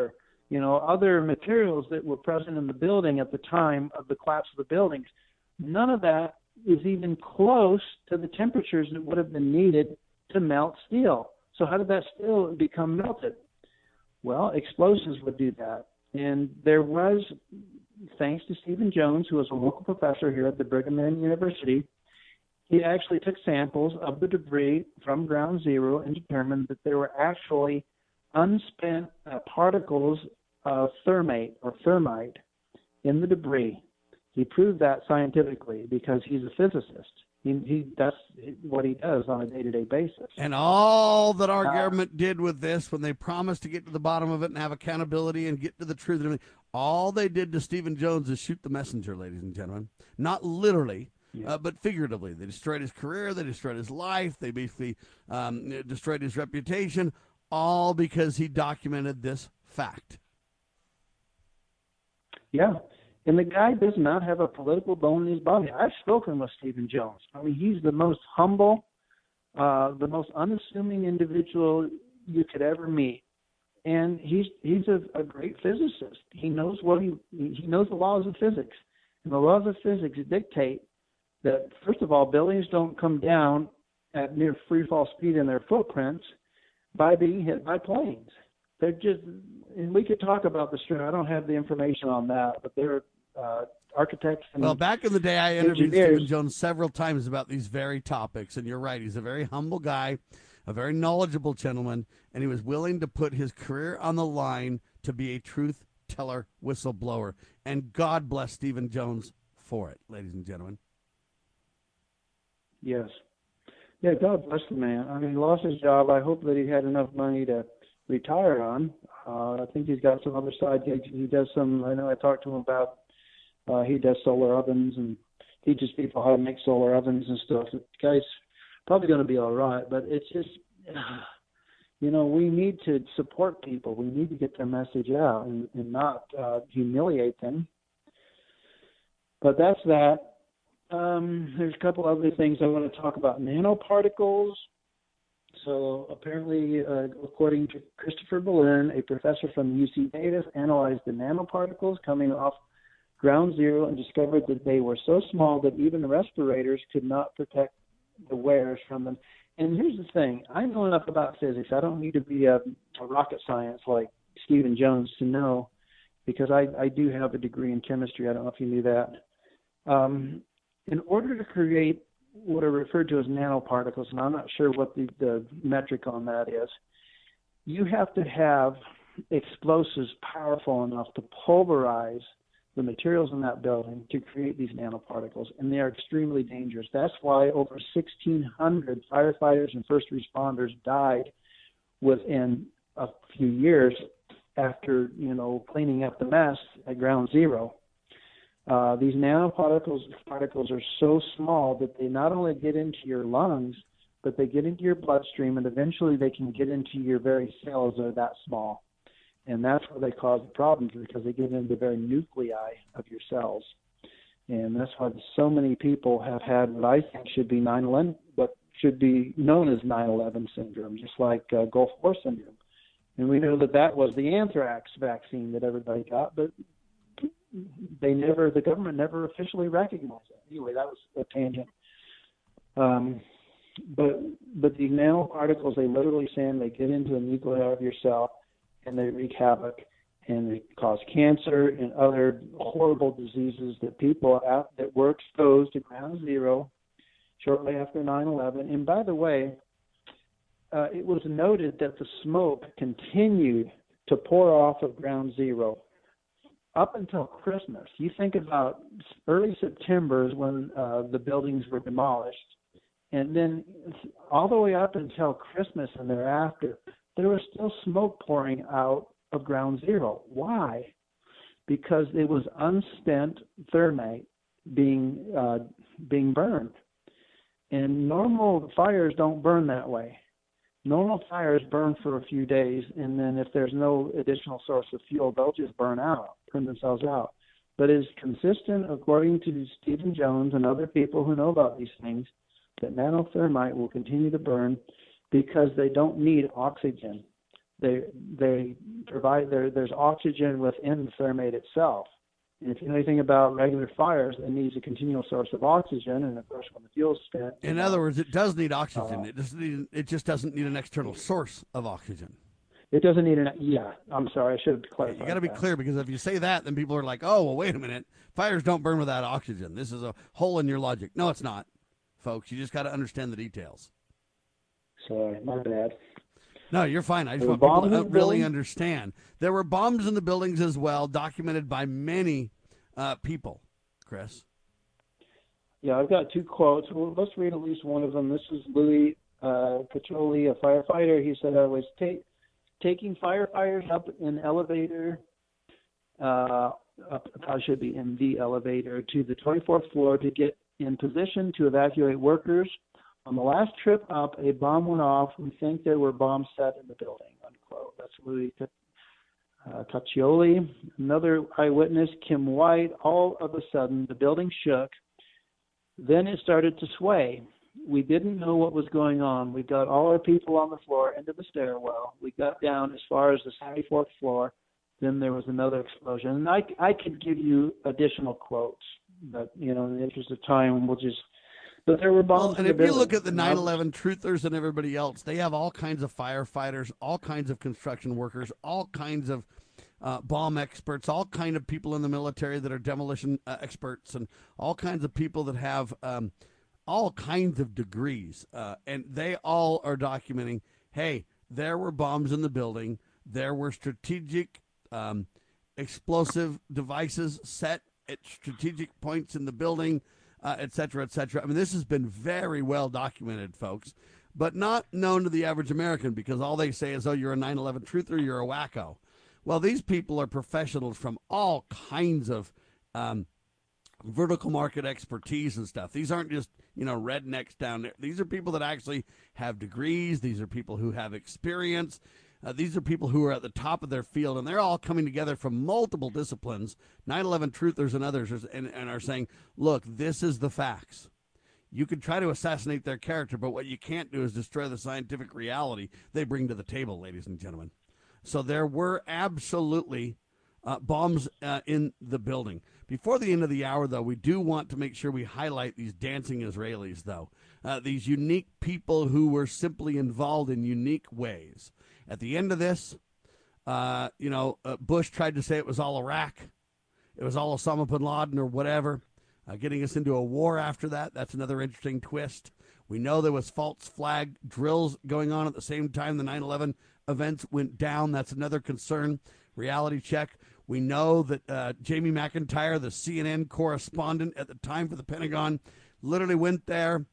you know, other materials that were present in the building at the time of the collapse of the buildings. None of that is even close to the temperatures that would have been needed to melt steel. So how did that steel become melted? Well, explosives would do that. And there was, thanks to Stephen Jones, who was a local professor here at the Brigham Young University, he actually took samples of the debris from ground zero and determined that there were actually unspent uh, particles of thermate or thermite in the debris. He proved that scientifically because he's a physicist. He, he that's what he does on a day-to-day basis. And all that our uh, government did with this, when they promised to get to the bottom of it and have accountability and get to the truth, and everything, all they did to Stephen Jones is shoot the messenger, ladies and gentlemen. Not literally, yeah. uh, but figuratively. They destroyed his career. They destroyed his life. They basically um, destroyed his reputation, all because he documented this fact. Yeah. And the guy does not have a political bone in his body. I've spoken with Stephen Jones. I mean, he's the most humble, uh, the most unassuming individual you could ever meet. And he's he's a, a great physicist. He knows what he he knows the laws of physics. And the laws of physics dictate that, first of all, buildings don't come down at near free fall speed in their footprints by being hit by planes. They're just, and we could talk about the story. I don't have the information on that, but they're uh, architects. And well, back in the day, I interviewed engineers. Stephen Jones several times about these very topics, and you're right. He's a very humble guy, a very knowledgeable gentleman, and he was willing to put his career on the line to be a truth teller, whistleblower. And God bless Stephen Jones for it, ladies and gentlemen. Yes. Yeah, God bless the man. I mean, he lost his job. I hope that he had enough money to retire on. Uh, I think he's got some other side gigs. He does some, I know I talked to him about, uh, he does solar ovens and teaches people how to make solar ovens and stuff. The guy's probably going to be all right, but it's just, you know, we need to support people. We need to get their message out and, and not uh, humiliate them. But that's that. Um, there's a couple other things I want to talk about. Nanoparticles. So apparently, uh, according to Christopher Berlin, a professor from U C Davis analyzed the nanoparticles coming off ground zero and discovered that they were so small that even respirators could not protect the wearers from them. And here's the thing. I know enough about physics. I don't need to be a, a rocket science like Stephen Jones to know, because I, I do have a degree in chemistry. I don't know if you knew that. Um, in order to create what are referred to as nanoparticles, and I'm not sure what the, the metric on that is, you have to have explosives powerful enough to pulverize the materials in that building to create these nanoparticles, and they are extremely dangerous. That's why over sixteen hundred firefighters and first responders died within a few years after, you know, cleaning up the mess at ground zero. Uh, these nanoparticles particles are so small that they not only get into your lungs, but they get into your bloodstream, and eventually they can get into your very cells that are that small. And that's where they cause the problems, because they get into the very nuclei of your cells. And that's why so many people have had what I think should be nine eleven, what should be known as nine eleven syndrome, just like uh, Gulf War syndrome. And we know that that was the anthrax vaccine that everybody got, but they never, the government never officially recognized it. Anyway, that was a tangent. Um, but but these nanoparticles, they literally saying they get into the nuclei of your cell and they wreak havoc, and they cause cancer and other horrible diseases that people out, that were exposed to ground zero shortly after nine eleven. And by the way, uh, it was noted that the smoke continued to pour off of ground zero up until Christmas. You think about early September is when uh, the buildings were demolished, and then all the way up until Christmas and thereafter, there was still smoke pouring out of ground zero. Why? Because it was unspent thermite being uh, being burned. And normal fires don't burn that way. Normal fires burn for a few days, and then if there's no additional source of fuel, they'll just burn out, burn themselves out. But it's consistent, according to Stephen Jones and other people who know about these things, that nanothermite will continue to burn because they don't need oxygen. they they provide there. There's oxygen within the thermite itself. And if you know anything about regular fires, it needs a continual source of oxygen, and of course, when the fuel's spent. In know, other words, it does need oxygen. Uh, it just need, it just doesn't need an external source of oxygen. It doesn't need an. Yeah, I'm sorry, I should have clarified. You got to be that. clear, because if you say that, then people are like, "Oh, well, wait a minute. Fires don't burn without oxygen. This is a hole in your logic." No, it's not, folks. You just got to understand the details. Sorry, my bad. No, you're fine. I just There want were people bombs to in uh, the really building? understand. There were bombs in the buildings as well, documented by many uh, people. Chris? Yeah, I've got two quotes. Well, let's read at least one of them. This is Louis uh, Caccioli, a firefighter. He said, I was ta- taking firefighters up in elevator, uh, up, I should be in the elevator, to the twenty-fourth floor to get in position to evacuate workers. On the last trip up, a bomb went off. We think there were bombs set in the building, unquote. That's Louis uh, Caccioli. Another eyewitness, Kim White. All of a sudden, the building shook. Then it started to sway. We didn't know what was going on. We got all our people on the floor into the stairwell. We got down as far as the seventy-fourth floor. Then there was another explosion. And I, I could give you additional quotes, but, you know, in the interest of time, we'll just... But there were bombs. Well, and in if the you look building. at the nine eleven truthers and everybody else, they have all kinds of firefighters, all kinds of construction workers, all kinds of uh, bomb experts, all kind of people in the military that are demolition uh, experts, and all kinds of people that have um, all kinds of degrees. Uh, and they all are documenting, hey, there were bombs in the building. There were strategic um, explosive devices set at strategic points in the building. Uh, et cetera, et cetera. I mean, this has been very well documented, folks, but not known to the average American, because all they say is, oh, you're a nine eleven truther, you're a wacko. Well, these people are professionals from all kinds of um, vertical market expertise and stuff. These aren't just, you know, rednecks down there. These are people that actually have degrees. These are people who have experience. Uh, these are people who are at the top of their field, and they're all coming together from multiple disciplines, nine eleven truthers and others, and, and are saying, look, this is the facts. You could try to assassinate their character, but what you can't do is destroy the scientific reality they bring to the table, ladies and gentlemen. So there were absolutely uh, bombs uh, in the building. Before the end of the hour, though, we do want to make sure we highlight these dancing Israelis, though, uh, these unique people who were simply involved in unique ways. At the end of this, uh, you know, uh, Bush tried to say it was all Iraq. It was all Osama bin Laden or whatever, uh, getting us into a war after that. That's another interesting twist. We know there was false flag drills going on at the same time the nine eleven events went down. That's another concern. Reality check. We know that uh, Jamie McIntyre, the C N N correspondent at the time for the Pentagon, literally went there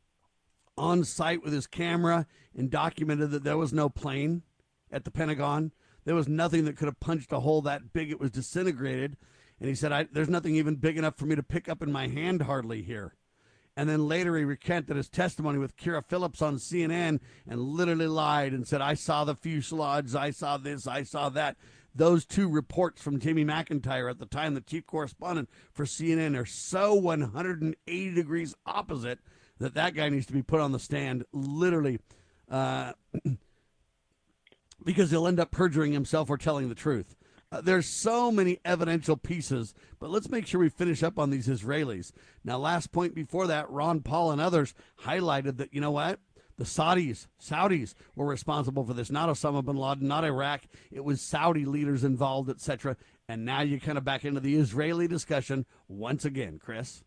on site with his camera and documented that there was no plane at the Pentagon. There was nothing that could have punched a hole that big. It was disintegrated. And he said, I, there's nothing even big enough for me to pick up in my hand hardly here. And then later he recanted his testimony with Kira Phillips on C N N and literally lied and said, I saw the fuselage, I saw this, I saw that. Those two reports from Jamie McIntyre at the time, the chief correspondent for C N N, are so one hundred eighty degrees opposite that that guy needs to be put on the stand, literally, uh, because he'll end up perjuring himself or telling the truth. Uh, there's so many evidential pieces, but let's make sure we finish up on these Israelis. Now, last point before that, Ron Paul and others highlighted that, you know what? The Saudis, Saudis were responsible for this, not Osama bin Laden, not Iraq. It was Saudi leaders involved, et cetera. And now you kind of back into the Israeli discussion once again, Chris.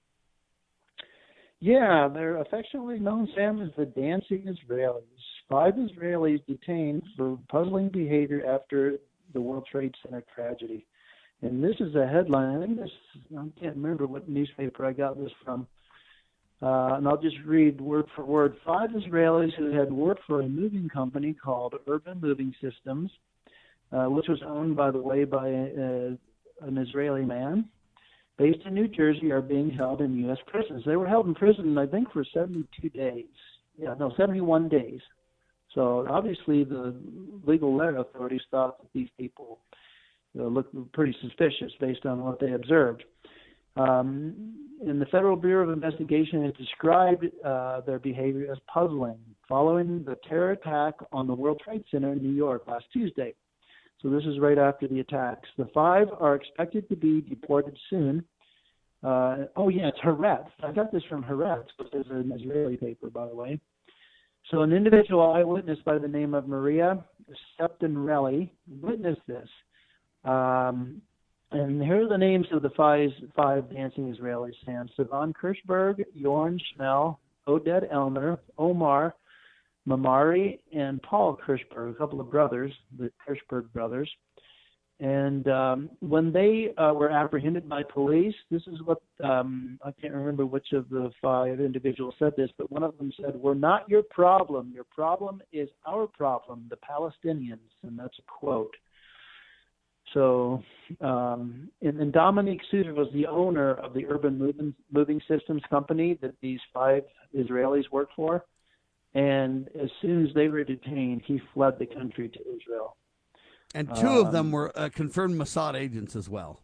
Yeah, they're affectionately known, Sam, as the dancing Israelis. Five Israelis detained for puzzling behavior after the World Trade Center tragedy. And this is a headline. I think this, I can't remember what newspaper I got this from. Uh, and I'll just read word for word. Five Israelis who had worked for a moving company called Urban Moving Systems, uh, which was owned, by the way, by a, an Israeli man, based in New Jersey, are being held in U S prisons. They were held in prison, I think, for seventy-two days. Yeah, no, seventy-one days. So obviously the legal letter authorities thought that these people you know, looked pretty suspicious based on what they observed. Um, and the Federal Bureau of Investigation has described uh, their behavior as puzzling following the terror attack on the World Trade Center in New York last Tuesday. So this is right after the attacks. The five are expected to be deported soon. Uh, oh, yeah, it's Haaretz. I got this from Haaretz, which is an Israeli paper, by the way. So an individual eyewitness by the name of Maria Septinrelli witnessed this. Um, and here are the names of the five, five dancing Israelis, Sam. Sivan Kirschberg, Jorn Schmel, Oded Elmer, Omar Mamari, and Paul Kirschberg, a couple of brothers, the Kirschberg brothers. And um, when they uh, were apprehended by police, this is what, um, I can't remember which of the five individuals said this, but one of them said, "We're not your problem. Your problem is our problem, the Palestinians." And that's a quote. So, um, and, and Dominique Suter was the owner of the Urban Moving, Moving Systems company that these five Israelis work for. And as soon as they were detained, he fled the country to Israel. And two um, of them were uh, confirmed Mossad agents as well.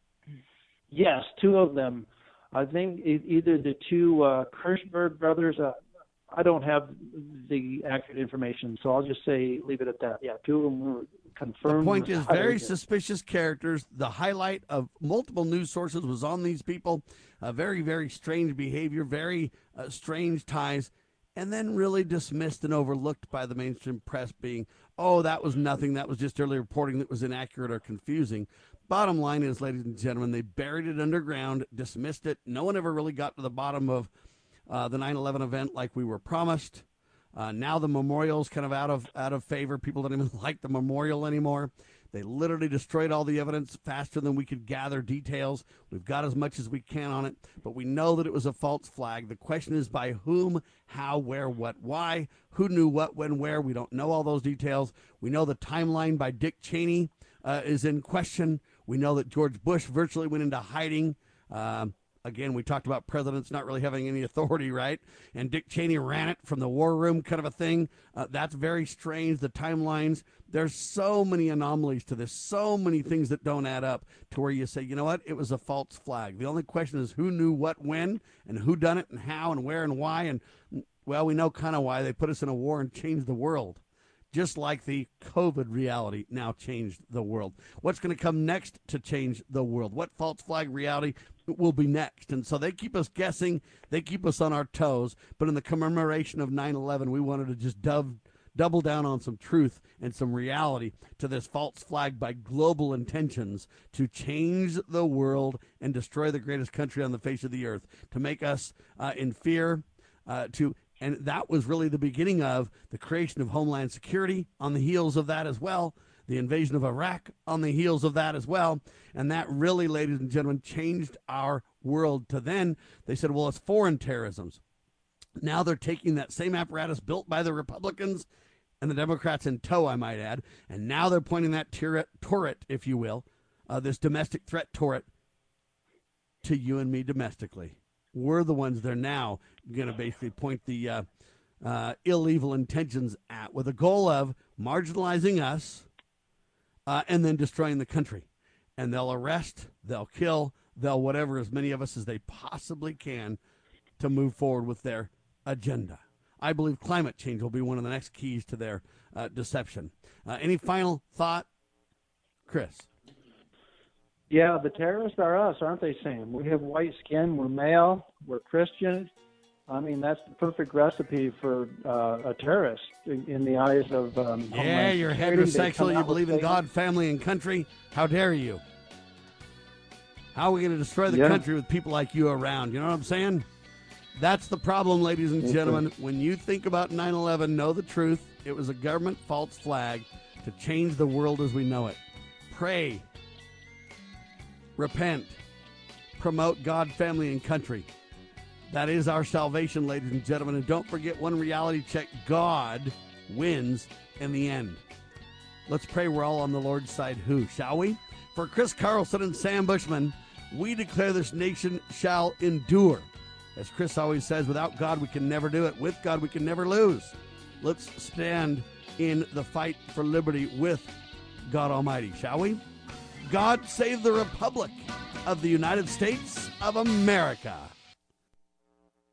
Yes, two of them. I think e- either the two uh, Kirschberg brothers, uh, I don't have the accurate information, so I'll just say, leave it at that. Yeah, two of them were confirmed. The point is, Mossad very agents. suspicious characters. The highlight of multiple news sources was on these people. Uh, very, very strange behavior, very uh, strange ties. And then really dismissed and overlooked by the mainstream press being, oh, that was nothing. That was just early reporting that was inaccurate or confusing. Bottom line is, ladies and gentlemen, they buried it underground, dismissed it. No one ever really got to the bottom of uh, the nine eleven event like we were promised. Uh, now the memorial's kind of out of out of favor. People don't even like the memorial anymore. They literally destroyed all the evidence faster than we could gather details. We've got as much as we can on it, but we know that it was a false flag. The question is by whom, how, where, what, why, who knew what, when, where. We don't know all those details. We know the timeline by Dick Cheney uh, is in question. We know that George Bush virtually went into hiding. Uh, Again, we talked about presidents not really having any authority, right? And Dick Cheney ran it from the war room kind of a thing. Uh, that's very strange, the timelines. There's so many anomalies to this, so many things that don't add up to where you say, you know what, it was a false flag. The only question is who knew what when and who done it and how and where and why. And, well, we know kind of why. They put us in a war and changed the world. Just like the COVID reality now changed the world. What's going to come next to change the world? What false flag reality will be next? And so they keep us guessing. They keep us on our toes. But in the commemoration of nine eleven, we wanted to just dove, double down on some truth and some reality to this false flag by global intentions to change the world and destroy the greatest country on the face of the earth, to make us uh, in fear, uh, to... And that was really the beginning of the creation of Homeland Security on the heels of that as well, the invasion of Iraq on the heels of that as well. And that really, ladies and gentlemen, changed our world to then. They said, well, it's foreign terrorisms. Now they're taking that same apparatus built by the Republicans and the Democrats in tow, I might add, and now they're pointing that turret, turret if you will, uh, this domestic threat turret to you and me domestically. We're the ones they're now going to basically point the uh, uh, illegal intentions at with the goal of marginalizing us uh, and then destroying the country. And they'll arrest, they'll kill, they'll whatever, as many of us as they possibly can to move forward with their agenda. I believe climate change will be one of the next keys to their uh, deception. Uh, any final thought, Chris? Yeah, the terrorists are us, aren't they, Sam? We have white skin, we're male, we're Christian. I mean, that's the perfect recipe for uh, a terrorist in, in the eyes of um, Yeah, you're heterosexual, you believe in God, family, and country. How dare you? How are we going to destroy the yeah. country with people like you around? You know what I'm saying? That's the problem, ladies and gentlemen. When you think about nine eleven, know the truth. It was a government false flag to change the world as we know it. Pray. Repent, promote God, family, and country. That is our salvation, ladies and gentlemen. And don't forget one reality check. God wins in the end. Let's pray we're all on the Lord's side, who, shall we? For Chris Carlson and Sam Bushman, we declare this nation shall endure. As Chris always says, without God, we can never do it. With God, we can never lose. Let's stand in the fight for liberty with God Almighty, shall we? God save the Republic. of the United States of America.